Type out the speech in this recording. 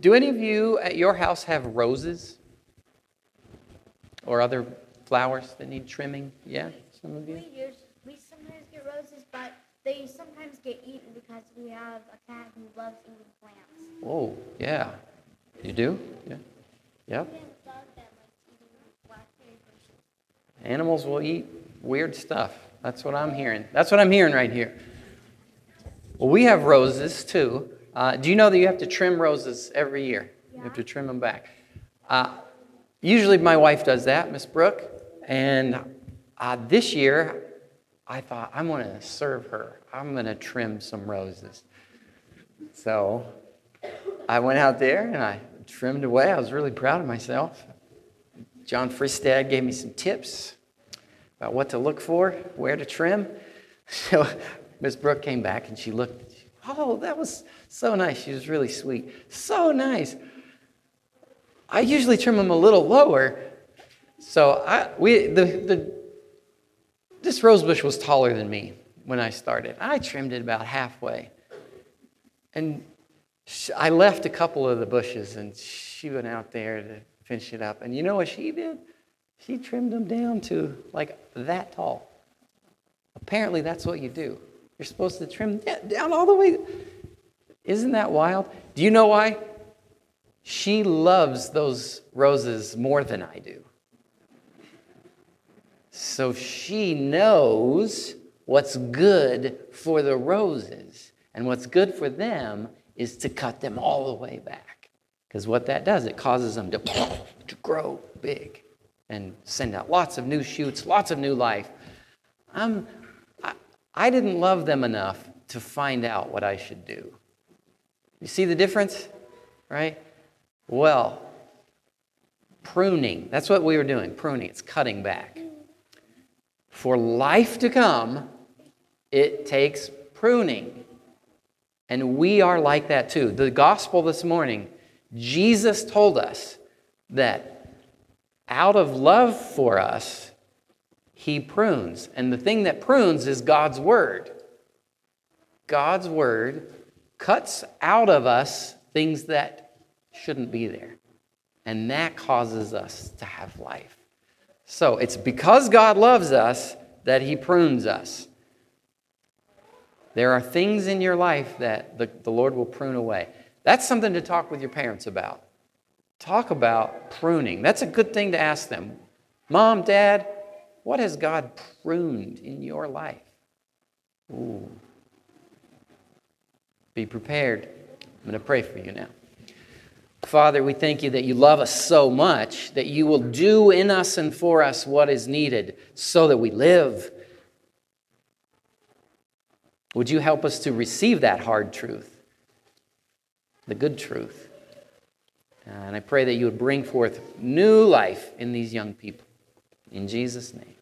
Do any of you at your house have roses or other flowers that need trimming? Yeah, some of you? We sometimes get roses, but they sometimes get eaten because we have a cat who loves eating plants. Oh, yeah. You do? Yeah. Yep. We have a dog that likes eating blackberry bushes. Animals will eat weird stuff. That's what I'm hearing. That's what I'm hearing right here. Well, we have roses too. Do you know that you have to trim roses every year? Yeah. You have to trim them back. Usually my wife does that, Miss Brooke. And this year, I thought, I'm going to serve her. I'm going to trim some roses. So I went out there and I trimmed away. I was really proud of myself. John Fristad gave me some tips about what to look for, where to trim. So Miss Brooke came back and she looked. Oh, that was so nice. She was really sweet. So nice. I usually trim them a little lower. So this rose bush was taller than me when I started. I trimmed it about halfway. And I left a couple of the bushes, and she went out there to finish it up. And you know what she did? She trimmed them down to like that tall. Apparently, that's what you do. You're supposed to trim down all the way. Isn't that wild? Do you know why? She loves those roses more than I do. So she knows what's good for the roses. And what's good for them is to cut them all the way back. Because what that does, it causes them to grow big and send out lots of new shoots, lots of new life. I didn't love them enough to find out what I should do. You see the difference? Right? Well, pruning. That's what we were doing. Pruning. It's cutting back. For life to come, it takes pruning. And we are like that too. The gospel this morning, Jesus told us that out of love for us, He prunes. And the thing that prunes is God's Word. God's Word cuts out of us things that shouldn't be there. And that causes us to have life. So it's because God loves us that He prunes us. There are things in your life that the Lord will prune away. That's something to talk with your parents about. Talk about pruning. That's a good thing to ask them. Mom, Dad, what has God pruned in your life? Ooh. Be prepared. I'm going to pray for you now. Father, we thank you that you love us so much that you will do in us and for us what is needed so that we live. Would you help us to receive that hard truth, the good truth? And I pray that you would bring forth new life in these young people. In Jesus' name.